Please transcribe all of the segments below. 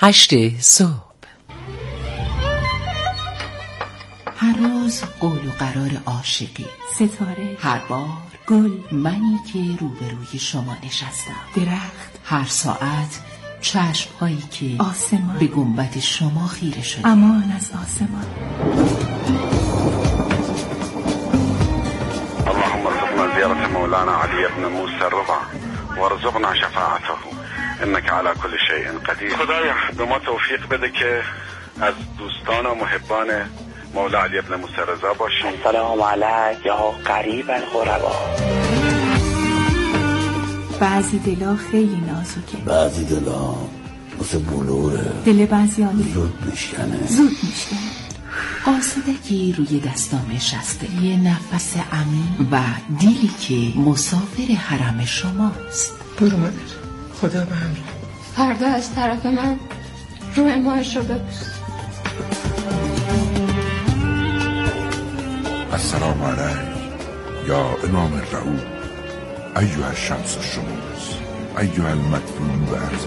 8 صبح. هر روز قول و قرار عاشقی، ستاره، هر بار گل، منی که روبروی شما نشستم، درخت، هر ساعت چشم‌هایی که آسمان به گنبد شما خیره شده. امان از آسمان. اللهم ارزقنا زيارة مولانا علي بن موسى الرضا وارزقنا شفاعته انك على كل شيء قدیر. خدایا به ما توفیق بده که از دوستان و محبان مولا علی بن موسی رضا باشیم. سلام علیک یا قریب الغربا. بعضی دلا خیلی نازکه، بعضی دلا مثل بلوره، دل بعضیان زود میشکنه. آسودگی روی دستام نشسته، یه نفس عمیق و دیلی که مسافر حرم شماست. برو مادر، خدا به همراه. فردا از طرف من روی ماهش رو ببوس. السلام علیک یا امام الرعود ایها الشمس الشموس ایها المدفون بارض.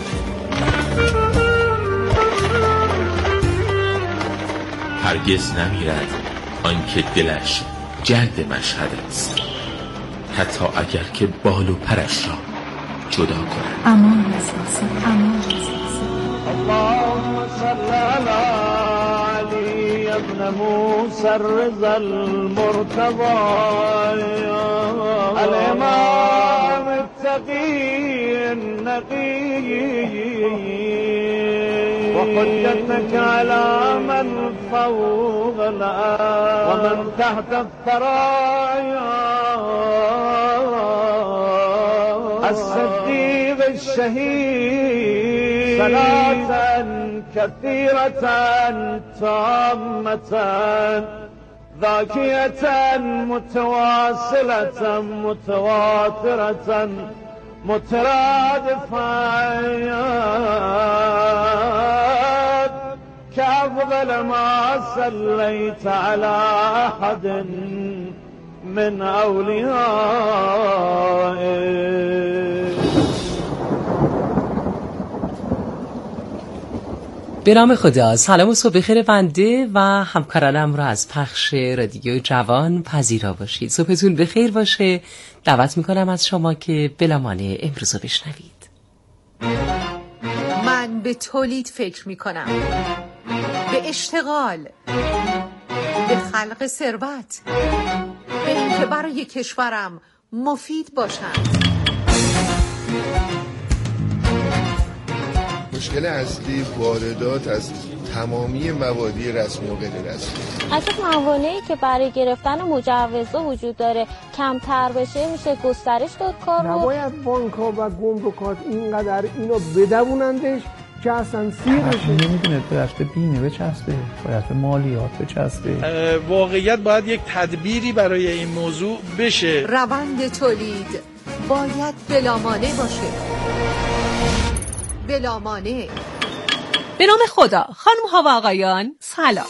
هرگز نمیرد آنکه دلش جلد مشهد است، حتی اگر که بال و پرش را جدا کند. امان از آسمان، امان از آسمان. اللهم صل علی علی ابن موسی الرضا المرتضی الامام التقی النقی وحجتك على من فوق الأرض ومن تحت الثرايا الصديق الشهيد صلاة كثيرة تامة ذاكية متواصلة متواترة مترادفات كأفضل ما صليت على أحد من أوليائك. به نام خدا. سلام و صبح بخیر بنده و همکارانم را از پخش رادیو جوان پذیرا باشید. صبحتون بخیر باشه. دعوت میکنم از شما که بلامانه امروز رو بشنوید. من به تولید فکر میکنم، به اشتغال، به خلق ثروت، به اینکه برای کشورم مفید باشم. مشکل اصلی واردات از تمامی موادی رسمی و غیر رسمی. اگه موانعی که برای گرفتن مجوزها وجود داره کمتر بشه میشه گسترش داد کار رو. نباید بانک‌ها و گمرکات اینقدر اینو بدونندش که اصلا سیر بشه. نمیدونه باید به بیمه بچسبه، باید به مالیات بچسبه. واقعیت باید یک تدبیری برای این موضوع بشه. روند تولید باید بلامانع باشه. بلامانع. به نام خدا. خانم ها و آقایان سلام.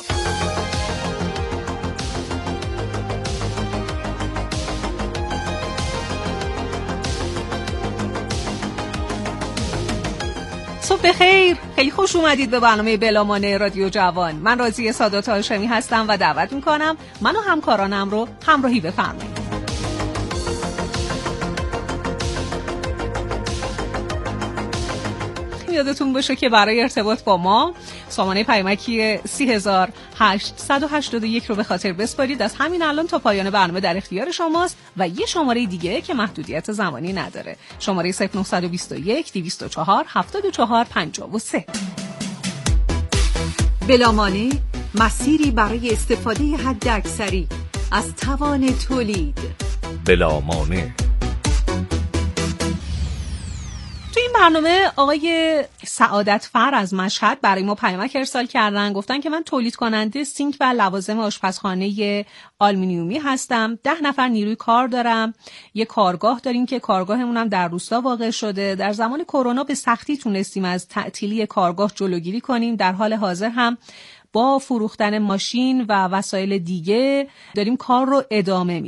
صبح بخیر. خیلی خوش اومدید به برنامه بلامانع رادیو جوان. من راضیه سادات هاشمی هستم و دعوت میکنم من و همکارانم رو همراهی بفرمایید. یادتون باشه که برای ارتباط با ما سامانه پیامکی 30881 رو به خاطر بسپارید. از همین الان تا پایان برنامه در اختیار شماست و یه شماره دیگه که محدودیت زمانی نداره، شماره 0921 204 74 53. بلامانع، مسیری برای استفاده حداکثری از توان تولید. بلامانع. تو این برنامه آقای سعادت فر از مشهد برای ما پیامک ارسال کردن، گفتن که من تولید کننده سینک و لوازم آشپزخانه آلومینیومی هستم. 10 نفر نیروی کار دارم. یه کارگاه داریم که کارگاهمون هم در روستا واقع شده. در زمان کرونا به سختی تونستیم از تعطیلی کارگاه جلوگیری کنیم. در حال حاضر هم با فروختن ماشین و وسایل دیگه داریم کار رو ادامه میدیم.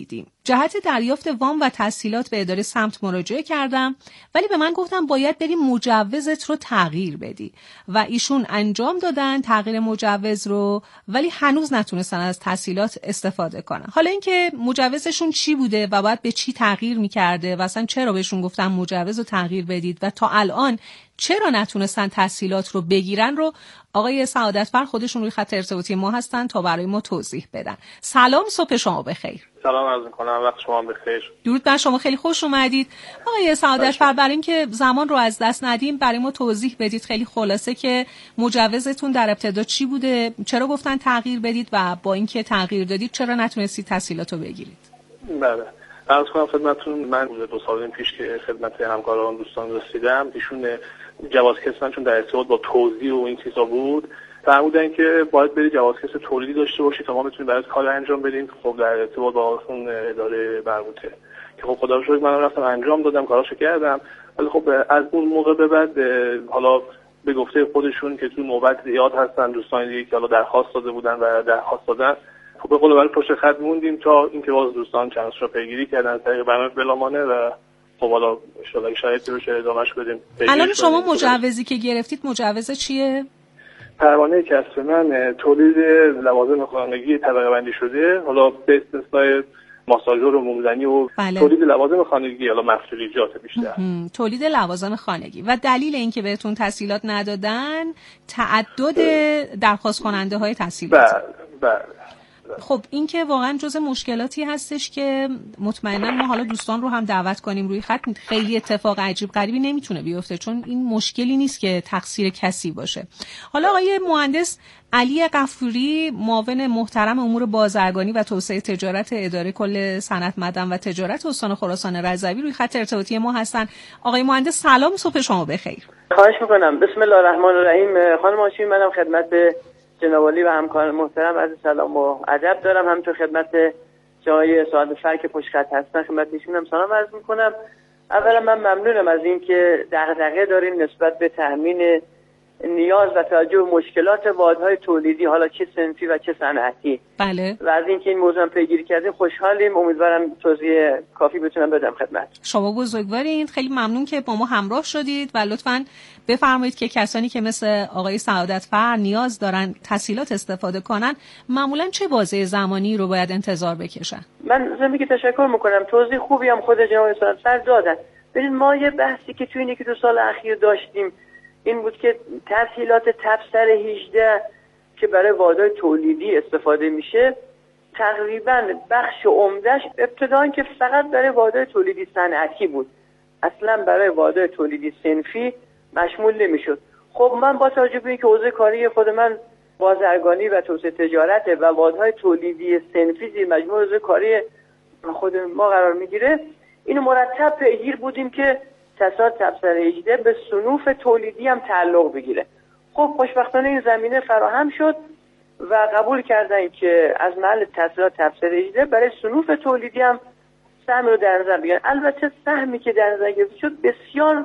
جهت دریافت وام و تسهیلات به اداره سمت مراجعه کردم، ولی به من گفتن باید بری مجوزت رو تغییر بدی و ایشون انجام دادن تغییر مجوز رو، ولی هنوز نتونستن از تسهیلات استفاده کنن. حالا اینکه مجوزشون چی بوده و باید به چی تغییر میکرده و اصلا چرا بهشون گفتن مجوز رو تغییر بدید و تا الان چرا نتونستن تسهیلات رو بگیرن رو آقای سعادتفر خودشون روی خط ارتباطی ما هستن تا برای ما توضیح بدن. سلام، صبح شما بخیر. سلام عرض می‌کنم، وقت شما بخیر. درود بر شما، خیلی خوش اومدید. آقای سعادتفر، برای اینکه زمان رو از دست ندیم برای ما توضیح بدید خیلی خلاصه که مجوزتون در ابتدا چی بوده، چرا گفتن تغییر بدید و با اینکه تغییر دادید چرا نتونستید تسهیلات رو بگیرید. بله. عرض کنم خدمتتون، من 2 سال پیش که خدمت همکاران دوستان رسیدم، ایشون جواز کسب چون در ارتباط با توزیع و این چیزا بود، فرمودن که باید بری جواز کسب تولیدی داشته باشی تا ما بتونیم برات کار انجام بدیم. خب در ارتباط با اون اداره مربوطه که خب خدا رو شکر من رفتم انجام دادم، کاراشو کردم. ولی خب از اون موقع به بعد حالا به گفته خودشون که تو نوبت زیاد هستن دوستان دیگه که حالا درخواست داده بودن و درخواست دادن، خب به قول برای پشت خط موندیم تا اینکه باز دوستان چند تا پیگیری کردن طریق برنامه بلامانه و خب حالا ان شاء الله شرایطی بشه ادامهش بدیم. الان شما مجوزی که گرفتید مجوز چیه؟ پروانه کسب من تولید لوازم خانگی طبقه بندی شده، حالا به استثنای ماساژور و مومزنی و تولید لوازم خانگی، حالا محصولیات بیشتر. تولید لوازم خانگی. و دلیل اینکه بهتون تسهیلات ندادن تعدد درخواست کننده های تسهیلات. بله. خب این که واقعا جزء مشکلاتی هستش که مطمئنا ما حالا دوستان رو هم دعوت کنیم روی خط. خیلی اتفاق عجیب غریبی نمیتونه بیفته چون این مشکلی نیست که تقصیر کسی باشه. حالا آقای مهندس علی غفوری، معاون محترم امور بازرگانی و توسعه تجارت اداره کل صنعت معدن و تجارت استان خراسان رضوی روی خط ارتباطی ما هستن. آقای مهندس سلام، صبح شما بخیر. خواهش میکنم. بسم الله الرحمن الرحیم. خانم هاشمی، منم خدمت جناب عالی و همکاران محترم عرض سلام و ادب دارم. همینطور خدمت جای سعادتفر که پشت خط هستن خدمت ایشون هم سلام عرض میکنم. اولا من ممنونم از این که دغدغه دارین نسبت به تامین نیاز و توجه به مشکلات واحدهای تولیدی، حالا چه صنفی و چه صنعتی. بله. و از اینکه این موضوع هم پیگیری کردیم خوشحالیم. امیدوارم توضیح کافی بتونم بدم خدمت شما. بزرگوارین، خیلی ممنون که با ما همراه شدید و لطفاً بفرمایید که کسانی که مثل آقای سعادتفر نیاز دارن تسهیلات استفاده کنن معمولاً چه بازه زمانی رو باید انتظار بکشن؟ من زمینی که تشکر میکنم، توضیح خوبی هم خود جناب سعادتفر دادن. ببین ما یه بحثی که توی این 1-2 سال اخیر داشتیم این بود که تسهیلات تبصره 18 که برای واحدهای تولیدی استفاده میشه تقریبا بخش عمدهش ابتداً که فقط برای واحدهای تولیدی صنعتی بود، اصلا برای واحدهای تولیدی صنفی مشمول نمیشد. خب من با توجه به اینکه حوزه کاری خود من بازرگانی و توسعه تجارت و واحدهای تولیدی صنفی زیر مجموعه حوزه کاری خود ما قرار میگیره، اینو مرتب پیگیر بودیم که تسهیلات تبصره 18 به صنوف تولیدی هم تعلق بگیره. خب خوشبختانه این زمینه فراهم شد و قبول کردن که از محل تسهیلات تبصره 18 برای صنوف تولیدی هم سهم رو در نظر بگیرن. البته سهمی که در نظر گرفته شد بسیار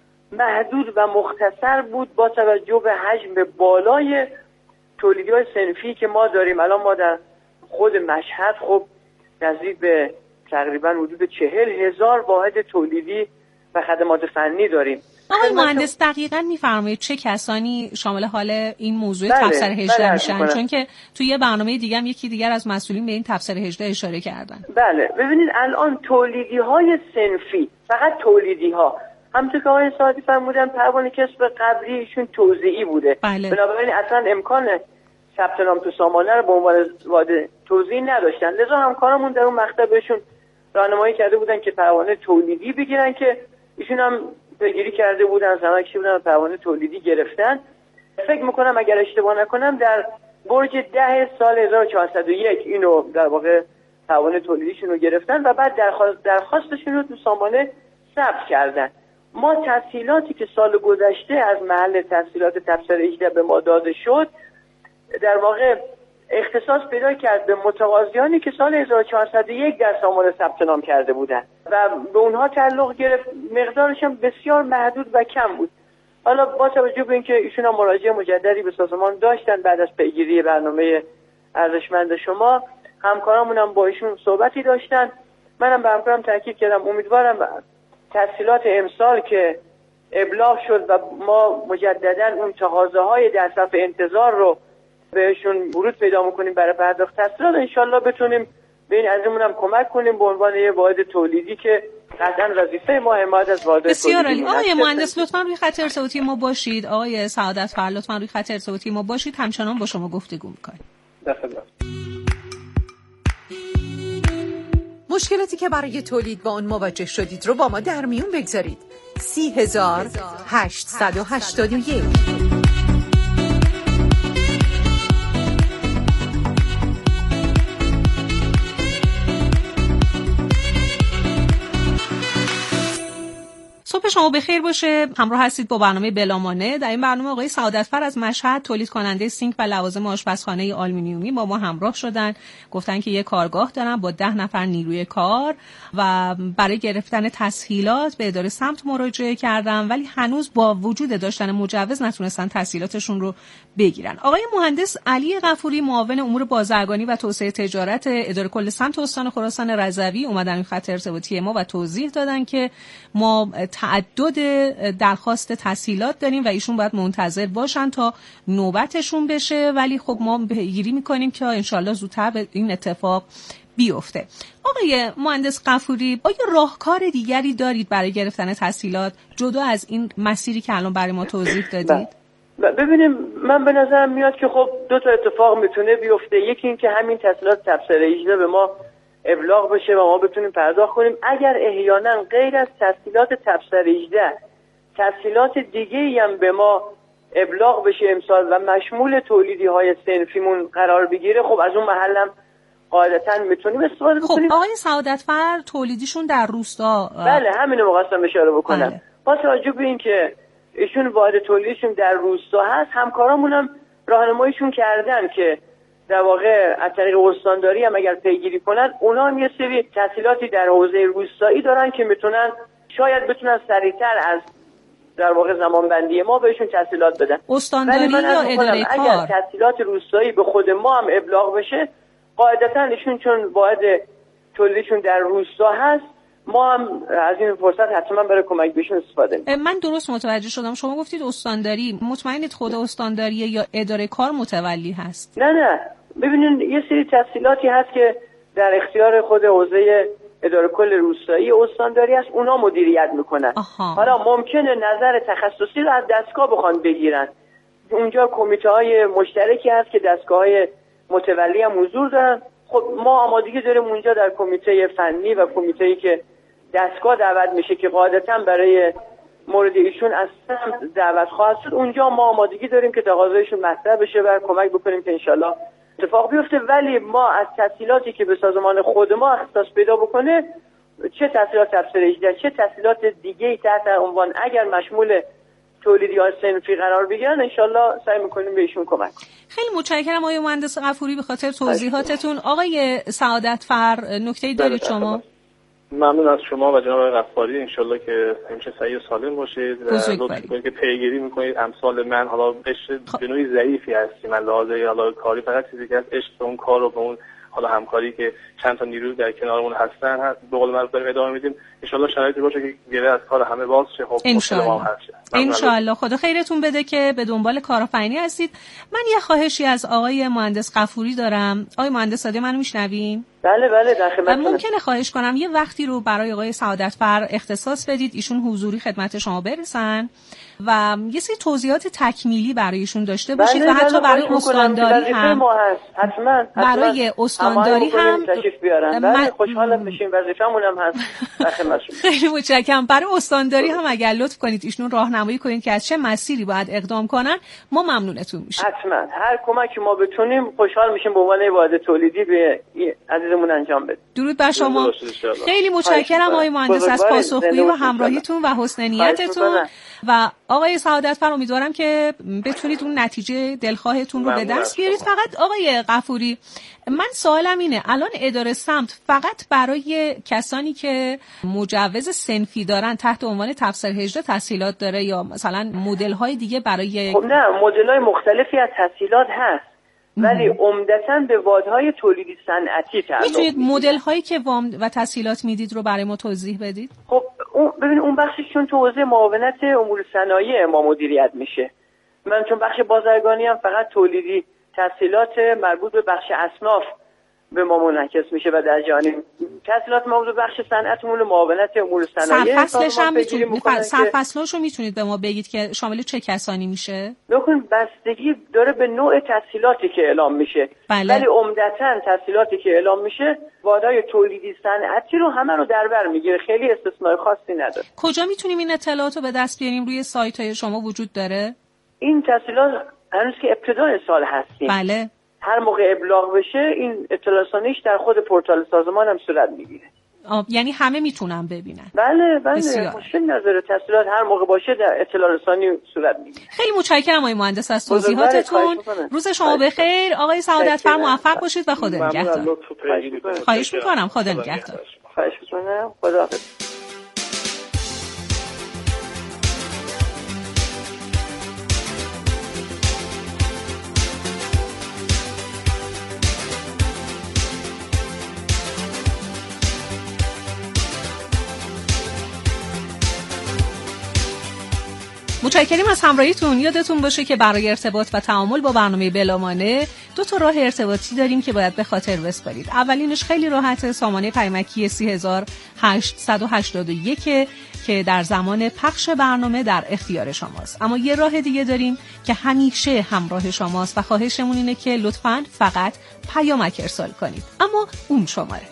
محدود و مختصر بود با توجه به حجم بالای تولیدی‌های صنفی که ما داریم. الان ما در خود مشهد خب نزدیک به تقریبا حدود 40,000 واحد تولیدی و خدمات فنی داریم. آقای مهندس دقیقاً میفرمایید چه کسانی شامل حال این موضوع تبصره 18 میشن؟ چون که توی یه برنامه دیگه هم یکی دیگر از مسئولین به این تبصره 18 اشاره کردن. بله ببینید الان تولیدی‌های صنفی، فقط تولیدی‌ها، همونطور که آقای سعادی فرمودن پروانه کسب قبلی ایشون توزیعی بوده. بله. بنابراین اصلا امکان ثبت نام تو سامانه رو به عنوان واحد توزیعی نداشتن، لذا همکارمون در اون مقطع بهشون راهنمایی کرده بودن که پروانه تولیدی بگیرن که ایشون هم پیگیری کرده بودن، زمانکشی بودن و پروانه تولیدی گرفتن. فکر میکنم اگر اشتباه نکنم در برج 10 سال 1401 اینو در واقع پروانه تولیدیشون رو گرفتن و بعد درخواستشون رو تو سامانه ثبت کردن. ما تسهیلاتی که سال گذشته از محل تسهیلات تبصره 18 به ما داده شد در واقع اختصاص پیدا کرد به متقاضیانی که سال 1401 در سامانه ثبت نام کرده بودند و به اونها تعلق گرفت. مقدارش هم بسیار محدود و کم بود. حالا با توجه به اینکه ایشون هم مراجعه مجددی به سازمان داشتن بعد از پیگیری برنامه ارزشمند شما، همکارامون هم با ایشون صحبتی داشتن. منم به همکارم تاکید کردم امیدوارم تحصیلات امسال که ابلاغ شد و ما مجددا اون تقاضاهای در صف انتظار رو بهشون ورود پیدا میکنیم برای پرداخت تحصیلات، انشالله بتونیم به این عزیزمون هم کمک کنیم به عنوان یه واحد تولیدی که قطعا وظیفه ما حمایت از واحد تولیدی. بسیار عالی. آقای مهندس لطفاً روی خط ارتباطی ما باشید. آقای سعادتفر لطفاً روی خط ارتباطی ما باشید، همچنان با شما گفتگو می‌کنیم. مشکلاتی که برای تولید با اون مواجه شدید رو با ما در میون بگذارید. 30881. صبح شما بخیر باشه. همراه هستید با برنامه بلامانه. در این برنامه آقای سعادتفر از مشهد، تولید کننده سینک و لوازم آشپزخانه آلومینیومی، با ما همراه شدن. گفتن که یک کارگاه دارن با 10 نفر نیروی کار و برای گرفتن تسهیلات به اداره سمت مراجعه کردن، ولی هنوز با وجود داشتن مجوز نتونستن تسهیلاتشون رو بگیرن. آقای مهندس علی غفوری، معاون امور بازرگانی و توسعه تجارت اداره کل سمت استان خراسان رضوی، اومدن این خط ارتباطی ما و توضیح دادن که ما تعدد درخواست تسهیلات داریم و ایشون باید منتظر باشن تا نوبتشون بشه، ولی خب ما پیگیری میکنیم که انشالله زودتر به این اتفاق بیفته. آقای مهندس غفوری، آیا راهکار دیگری دارید برای گرفتن تسهیلات جدا از این مسیری که الان برای ما توضیح دادید؟ ببینیم، من به نظرم میاد که خب 2 تا اتفاق میتونه بیفته. یکی این که همین تسهیلات تبصره 18 به ما ابلاغ بشه و ما بتونیم پرداخت کنیم. اگر احیانا غیر از تسهیلات تبصره 18 تسهیلات دیگه‌ای هم به ما ابلاغ بشه امسال و مشمول تولیدی های صنفیمون قرار بگیره، خب از اون محل هم قاعدتاً میتونیم استفاده بکنیم. خب آقای سعادتفر تولیدیشون در روستا، بله همینو می‌خواستم اشاره بکنم. بله. با توجه به این که ایشون واحد تولیدیشون در روستا هست، همکارامون هم راهنماییشون کردن که در واقع از طریق استانداری هم اگر پیگیری کنن، اونا هم یه سری تسهیلاتی در حوزه روستایی دارن که میتونن شاید بتونن سریعتر از در واقع زمانبندی ما بهشون تسهیلات بدن. استانداری یا اداره کار؟ اگر تسهیلات روستایی به خود ما هم ابلاغ بشه، قاعدتاً ایشون چون واحد تولیدشون در روستا هست، ما هم از این فرصت حتما برای کمک بهشون استفاده می‌کنیم. من درست متوجه شدم، شما گفتید استانداری، مطمئنید خود استانداریه یا اداره کار متولی هست؟ نه ببینید، یه سری تسهیلاتی هست که در اختیار خود حوزه اداره کل روستایی استانداری هست، اونا مدیریت میکنن. حالا ممکنه نظر تخصصی رو از دستگاه بخوان بگیرن، اونجا کمیته های مشترکی هست که دستگاه های متولی هم حضور دارن. خب ما آمادگی داریم اونجا در کمیته فنی و کمیته‌ای که دستگاه دعوت میشه که قاعدتاً برای مورد ایشون از سمت دعوت خواهد شد، اونجا ما آمادگی داریم که تقاضایشون مطرح بشه و کمک بکنیم که انشالله اتفاق بیفته. ولی ما از تسهیلاتی که به سازمان خود ما اختصاص پیدا بکنه، چه تسهیلات تبصره 18 چه تسهیلات دیگه‌ای تحت عنوان اگر مشمول تولیدی های صنفی قرار بگیرن، انشالله سعی میکنیم بهشون کمک کنیم. خیلی متشکرم آقای مهندس غفوری به خاطر توضیحاتتون. آقای سعادتفر، نکته‌ای دارید شما؟ ممنون از شما و جناب غفاری. انشالله که همیشه صحیح و سالم باشید و لطف کنید که پیگیری میکنید. امثال من حالا عشق به نوعی ضعیفی هستی، من لحاظه حالا کاری فقط چیزی که از عشق به اون کار و به اون حالا همکاری که چند تا نیرو در کنارمون هستن به قول معروف داریم ادامه میدیم. ان شرایطی باشه که گره از کار همه باز شه. خب ان خدا خیرتون بده که به دنبال کارآفرینی هستید. من یه خواهشی از آقای مهندس غفوری دارم. آقای مهندس صادق، منو میشنوین؟ بله در خدمتتونم. ممکنه خواهش کنم یه وقتی رو برای آقای سعادتفر اختصاص بدید، ایشون حضوری خدمت شما برسن و یه سری توضیحات تکمیلی برایشون داشته باشید و حتی برای استانداری هم حتما برای استانداری هم تشریف بیارن. بله خوشحالم میشیم، وظیفه‌مون هم هست. خیلی متشکرم. برای استانداری هم اگر لطف کنید ایشون راهنمایی کنید که از چه مسیری باید اقدام کنن، ما ممنونتون میشیم. حتما هر کمکی ما بتونیم خوشحال میشیم به عنوان واحد تولیدی به عزیزمون انجام بدیم. درود بر شما. خیلی متشکرم آقای مهندس از پاسخگویی و همراهیتون و حسن نیتتون. و آقای سعادتفر، امیدوارم که بتونید اون نتیجه دلخواهتون رو به دست بیارید. فقط آقای غفوری، من سوالم اینه، الان اداره سمت فقط برای کسانی که مجوز صنفی دارن تحت عنوان تبصره 18 تسهیلات داره یا مثلا مدل های دیگه برای؟ خب نه، مدل های مختلفی از تسهیلات هست. ولی عمدتاً به واحدهای تولیدی صنعتی تعلق میتونید مدل هایی که وام و تسهیلات میدید رو برای ما توضیح بدید؟ خب ببین اون بخشش چون تو حوزه معاونت امور صنایع ما مدیریت میشه. من چون بخش بازرگانی هم فقط تولیدی تسهیلات مربوط به بخش اصناف به ما منعکس میشه و در جهانی تسهیلات مربوط به بخش صنعتمون و معاونت امور صنایع سرفصلش هم میتونید سرفصلاشو میتونید به ما بگید که شامل چه کسانی میشه؟ ببین بستگی داره به نوع تسهیلاتی که اعلام میشه. بله. ولی عمدتاً تسهیلاتی که اعلام میشه واحدهای تولیدی صنعتی رو همه رو در بر میگیره، خیلی استثناء خاصی نداره. کجا میتونیم این اطلاعات رو به دست بیاریم؟ روی سایت‌های شما وجود داره؟ این تسهیلات هنوز که ابتدای سال هستیم. بله. هر موقع ابلاغ بشه این اطلاع رسانیش در خود پورتال سازمان هم صورت میگیره. یعنی همه میتونن ببینن. بله مشکل نداره، تسهیلات هر موقع باشه در اطلاع رسانی صورت میگیره. خیلی متشکرم آقای مهندس از توضیحاتتون. روز شما بخیر آقای سعادتفر، موفق باشید و خدا نگهدار. خواهش میکنم، خدا نگهدار. خواهش میکنم، خداحافظ. متشکریم از همراهیتون. یادتون باشه که برای ارتباط و تعامل با برنامه بلامانع 2 راه ارتباطی داریم که باید به خاطر بسپارید. اولینش خیلی راحته، سامانه پیامکی 30881 که در زمان پخش برنامه در اختیار شماست. اما یه راه دیگه داریم که همیشه همراه شماست و خواهشمون اینه که لطفاً فقط پیامک ارسال کنید. اما اون شماره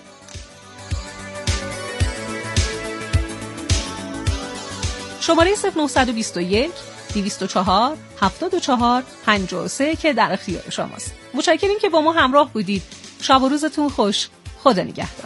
شماره 0921 204 74 53 که در اختیار شماست. متشکریم که با ما همراه بودید. شب و روزتون خوش. خدا نگهدار.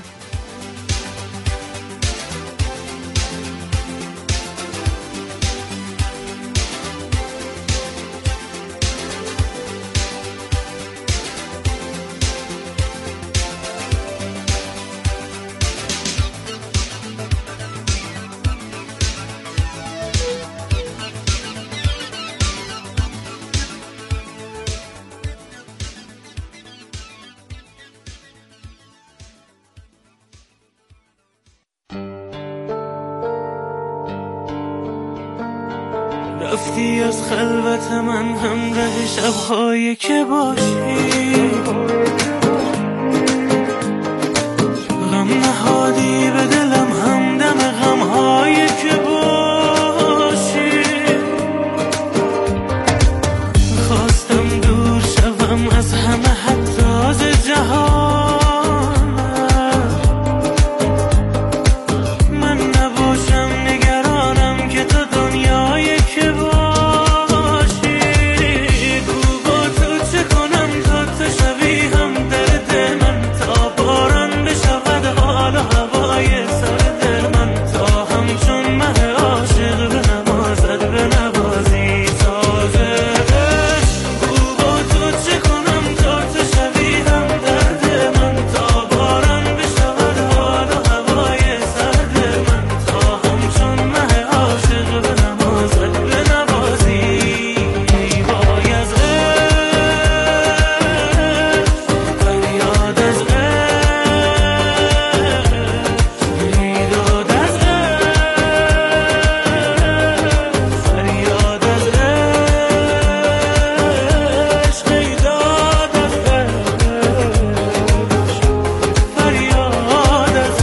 رفتی از خلوت من همراه شب‌هایی که باشی، غم نهادی به دلم همدم غم‌هایی که باشی. خواستم دور شوم از همه حراز جهان، من نباشم نگرانم که تو دنیای که باشی. گو با تو چه کنم تا تو شوی هم درد من، تا باران بشود حال و هوای سر دل من، تا همچون مه عاشق بنوازد بنوازی تازه. گو با تو چه کنم تا تو شوی هم درد من، تا باران بشود حال و هوای سر دل من، تا همچون مه عاشق بنوازد بنوازی. وای از فریاد از بیداد از فریاد از عشق، بیداد از فریاد از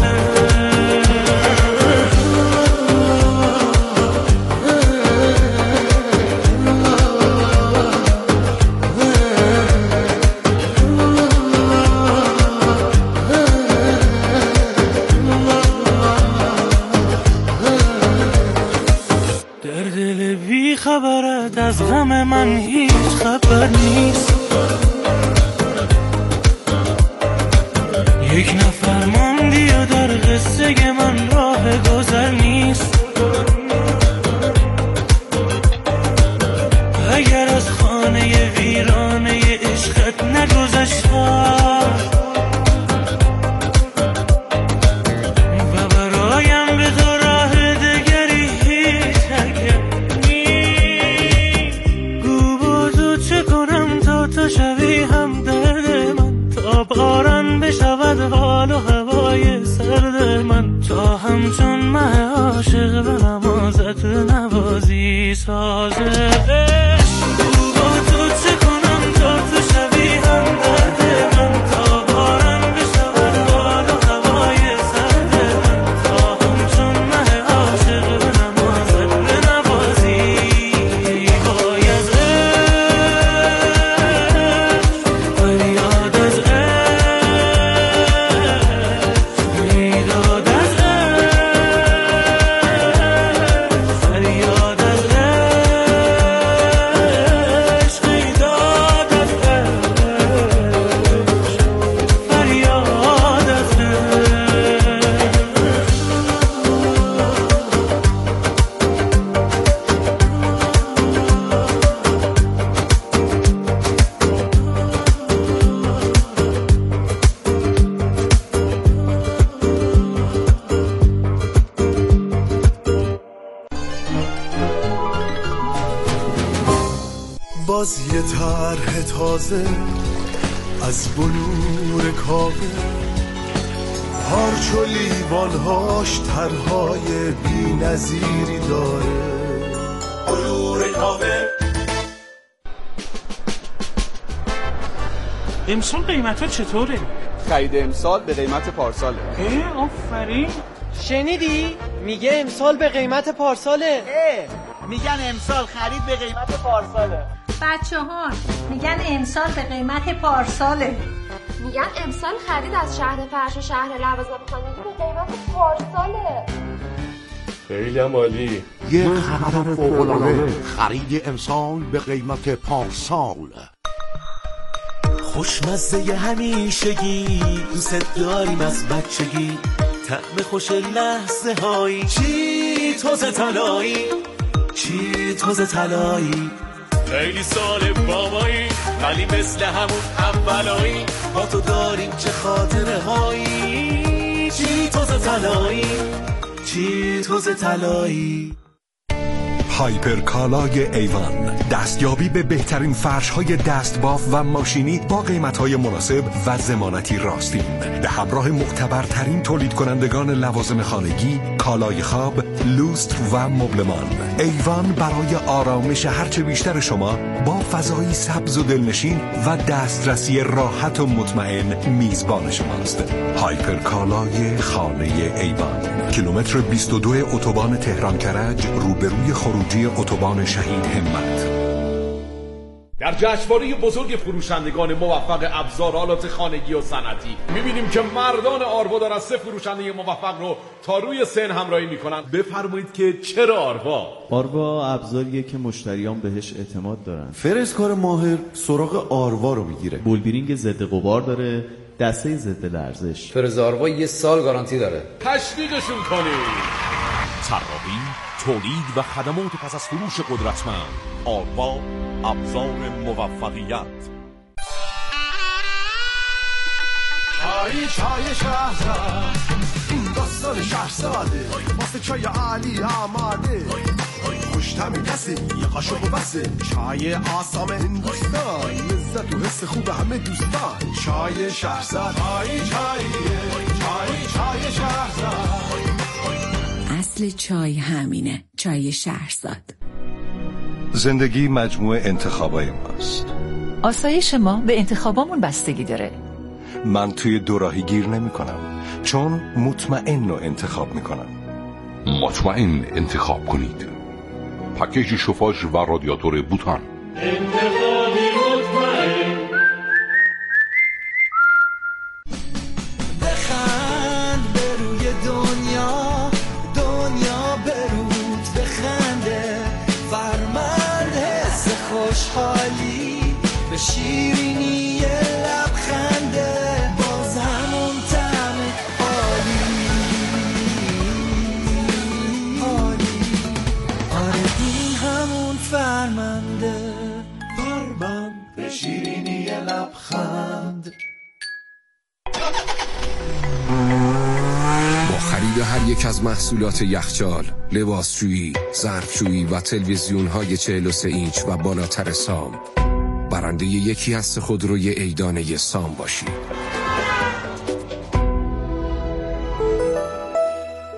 در دل بی خبرت از غم من هیچ خبر نیست. یک نفر ماندی و در قصه من راه گذر نیست. اگر از خانه ویرانه عشقت نگذشتم و برایم به تو راه دگری هیچ اگر نیست. گو با تو چه کنم تا تو شوی هم تا همچون مه عاشق و نمازت نوازی سازه او با تو چه کنم تا تو شبیه هم درد من تا بارم بشود باد و هوای سرد من تا همچون مه عاشق و نمازت نوازی باید فریاد از باز یه طرح تازه از بلور کاوه هارچ و لیوانهاش طرحهای بی نظیری داره بلور کاوه. امسال قیمت ها چطوره؟ خرید امسال به قیمت پارساله. آفرین. شنیدی؟ میگه امسال به قیمت پارساله. میگن امسال خرید به قیمت پارساله. بچه‌ها میگن امسال به قیمت پارساله. میگن امسال خرید از شهر فرش و شهر لوازم خانگی به قیمت پارساله. خیلی عالی. یه خبر فوق‌العاده، خرید امسال به قیمت پارسال. خوشمزه همیشگی دوست داریم از بچگی طعم خوش لحظه هایی چی توز طلایی چی توز طلایی خیلی سال بابایی ولی مثل همون اولایی با تو داریم چه خاطره هایی چی توز طلایی چی توز طلایی. هایپر کالای ایوان، دستیابی به بهترین فرش‌های دستباف و ماشینی با قیمت‌های مناسب و ضمانتی راستین به همراه معتبرترین تولید کنندگان لوازم خانگی، کالای خواب، لوستر و مبلمان. ایوان برای آرامش هرچه بیشتر شما با فضایی سبز و دلنشین و دسترسی راحت و مطمئن میزبان شماست. هایپر کالای خانه ایوان، کیلومتر 22 اتوبان تهران کرج روبروی خروجی اتوبان شهید همت. در جشنواره بزرگ فروشندگان موفق ابزار آلات خانگی و صنعتی می‌بینیم که مردان آروا دارن 3 فروشنده موفق رو تا روی سن همراهی میکنن. بفرمایید که چرا آروا؟ آروا ابزاریه که مشتریان بهش اعتماد دارن. فرسکار ماهر سراغ آروا رو میگیره. بولبیرینگ ضد غبار داره، دسته ضد لرزش. فرز آروا 1 سال گارانتی داره. تشویقشون کنید. طراحی، تولید و خدمات پس از فروش قدرتمند. آروا، ابزار موفقیت. چای شهرزاد، این داستان شهرزاده، واسه چای عالی آماده، خوش‌طعم کسی یه قاشق و بسه. چای آسام هندوستان، لذت و حس خوب همه دوستان. چای شهرزاد، چای شهرزاد. اصل چای همینه، چای شهرزاد. زندگی مجموعه انتخابای ماست. آسایش ما به انتخابامون بستگی داره. من توی دوراهی گیر نمی کنم چون مطمئن رو انتخاب می کنم. مطمئن انتخاب کنید. پکیج شوفاژ و رادیاتور بوتان. انتخابی مطمئن. بخند به روی دنیا، دنیا به روت بخنده. فرمند حس خوشحالی به شیرینی لبخنده. باز همون طعم عالی عالی. آره این همون فرمنده. فرمند به شیرینی لبخند. با خرید هر یک از محصولات یخچال، لباسشویی، ظرفشویی و تلویزیون‌های 43 اینچ و بالاتر سام، برنده یکی از خودروی عیدانه سام باشید.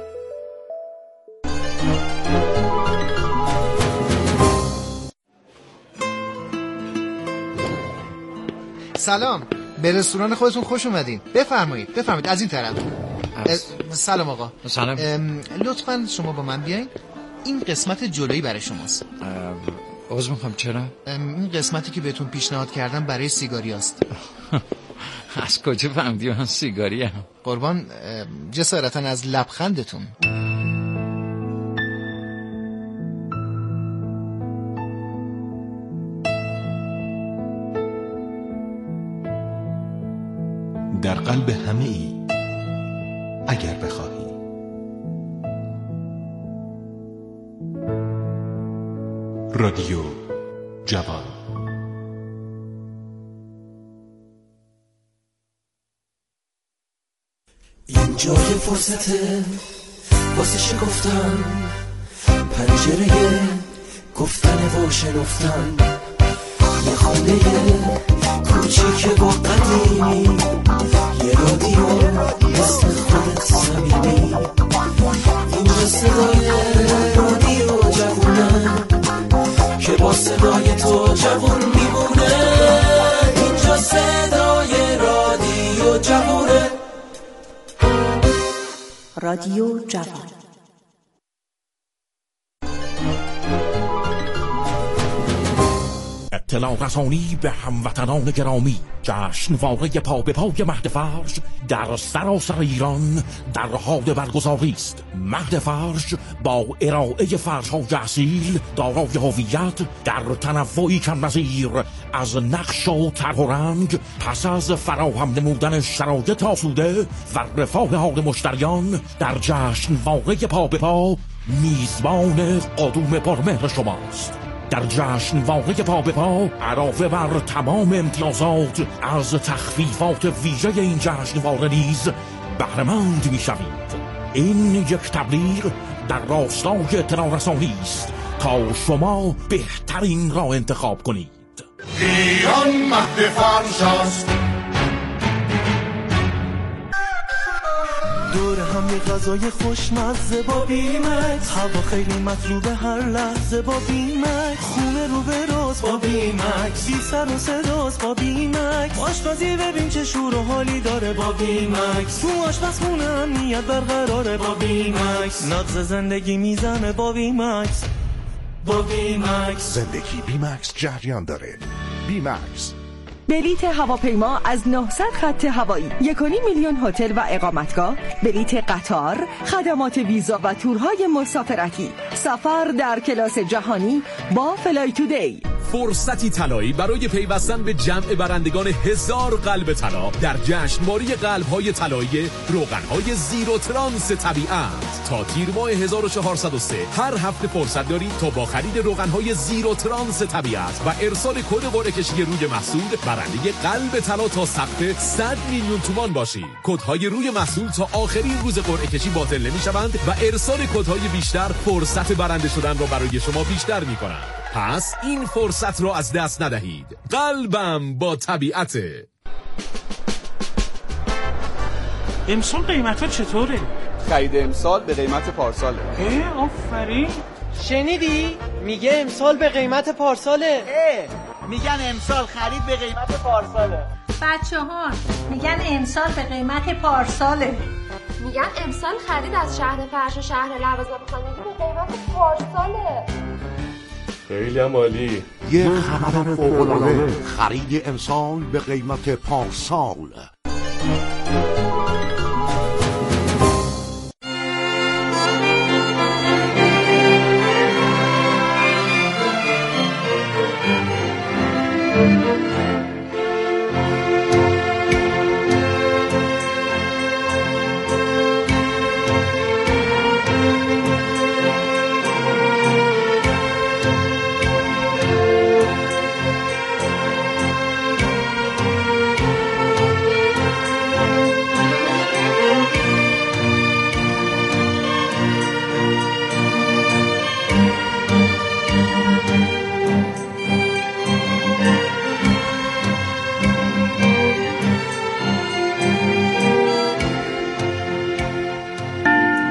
سلام، به رستوران خودتون خوش اومدین. بفرمایید از این طرف. سلام آقا. سلام. لطفاً شما با من بیاین. این قسمت جلویی برای شماست. عذر میخوام، چرا؟ این قسمتی که بهتون پیشنهاد کردم برای سیگاری است. از کجا فهمیدی من سیگاریم؟ قربان جسارتا از لبخندتون. در قلب همه ای اگر بخواهی. رادیو جوان. این جای فرصته واسه شکفتن، پنجره گفتن و شنفتن، یه خونه کوچیک و قدیمی، یه رادیو مثل خودت صمیمی. اینجا صدای رادیو جوونه که با صدای تو جوون میمونه. اینجا صدای رادیو جوونه. رادیو جوان. اطلاع رسانی به هموطنان گرامی. جشنواره پا به پای مهد فرش در سراسر ایران در حال برگزاری است. مهد فرش با ارائه فرش‌های اصیل دارای هویت در تنوعی کم‌نظیر از نقش و طرح و رنگ، پس از فراهم نمودن شرایط آسوده و رفاه حال مشتریان در جشنواره پا به پا میزبان قدوم پرمهر شماست. در جشنواره پا به پا علاوه بر تمام امتیازات از تخفیفات ویژه این جشنواره نیز بهره‌مند می‌شوید. این یک تبلیغ در راستای اطلاع رسانی است تا شما بهترین را انتخاب کنید. ایران مهد فرش است. دور هم یه غذای خوشمزه با بیمکس، هوا خیلی مطلوبه هر لحظه با بیمکس، خونه رو به راست با بیمکس، بی سر و صداست با بیمکس، آشپزی ببین چه شور و حالی داره با بیمکس، تو آشپزخونه امنیت برقراره با بیمکس، نبض زندگی میزنه با بیمکس. با بیمکس زندگی بیمکس جریان داره. بیمکس. بلیت هواپیما از 900 خط هوایی، 1.5 میلیون هتل و اقامتگاه، بلیت قطار، خدمات ویزا و تورهای مسافرتی، سفر در کلاس جهانی با فلای تودی. فرصتی طلایی برای پیوستن به جمع برندگان 1000 قلب طلا در جشنواره قلب‌های طلایی روغن‌های زیرو ترانس طبیعت. تا تیر ماه 1403 هر هفته فرصت دارید تا با خرید روغن‌های زیرو ترانس طبیعت و ارسال کد قرعه کشی روی محصول برنده قلب طلا تا سقف 100 میلیون تومان باشید. کدهای روی محصول تا آخرین روز قرعه کشی باطل نمی‌شوند و ارسال کدهای بیشتر فرصت برنده شدن را برای شما بیشتر می‌کنند. پس این فرصت رو از دست ندهید. قلبم با طبیعته. امسال قیمتا چطوره؟ خرید امسال به قیمت پارساله. آفرین. شنیدی؟ میگه امسال به قیمت پارساله. میگن امسال خرید به قیمت پارساله. بچه‌ها میگن امسال به قیمت پارساله. میگن امسال خرید از شهر فرش و شهر لوازم خانگی به قیمت پارساله. خیلی هم عالی. یه خبر فوق‌العاده. خرید امسال به قیمت پارسال.